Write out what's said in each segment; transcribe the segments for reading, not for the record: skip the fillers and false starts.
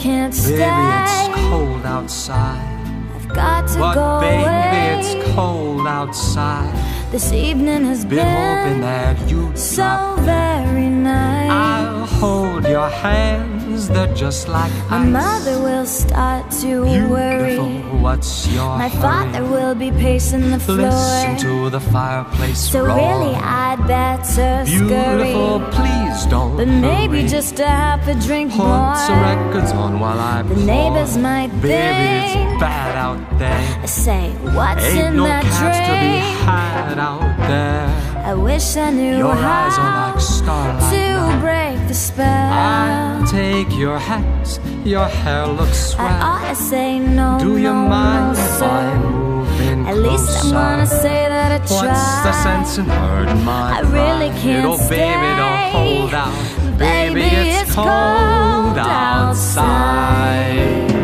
can't stay. Baby, it's cold outside. I've got to But go baby, away. it's cold outside. This evening has Been hoping been that you'd so stop. very nice. I'll hold your hands, they're just like My ice. mother will start to worry. Beautiful, what's your My hurry? father will be pacing the floor. Listen to the fireplace So roar. really I'd better Beautiful, scurry. please don't But maybe hurry. just a half a drink Put more. some records on while I The pour. neighbors might Baby, think it's bad out there. I say, what's Ain't in no that cash to be drink? had out there. I wish I knew Your how eyes are like starlight to now. break the spell. I'll take your hat, your hair looks I swell. ought to say no, Do you no, mind no, if I sir. move in At least I closer? wanna say that I tried. What's the sense in hurting my I really pride? can't Oh, baby, don't stay. hold out. Baby, it's cold outside.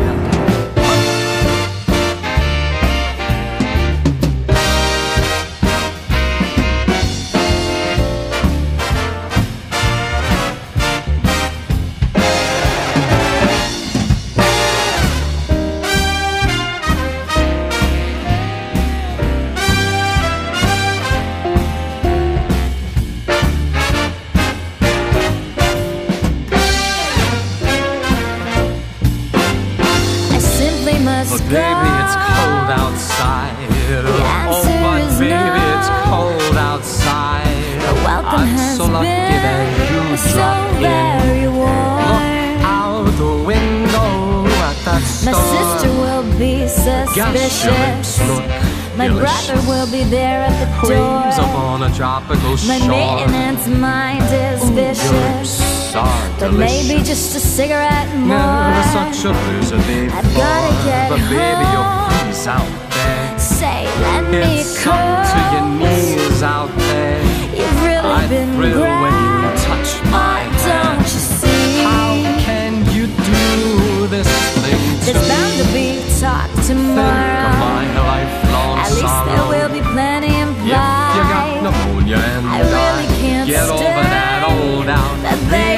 But baby, it's cold outside. answer Oh, but is baby, no. it's cold outside. The welcome I'm has so lucky that you been so dropped very in. warm. Look out the window at that My store. sister will be Gosh, your lips suspicious. look My delicious. brother will be there at the Waves door. upon a tropical My shore. maintenance mind is Your vicious. lips are But delicious. maybe just a cigarette more. Never such a blizzard before. I've gotta get But baby, home. you'll freeze out there. Say, let me It's up to your come. knees out there. You've really I been thrill when you grand. touch my Oh, don't hand. you see? How can you do this thing to There's me? bound to be talk Think of tomorrow. my lifelong At least sorrow. there will be plenty If you got implied. pneumonia and I really can't get over stay. that old doubt. But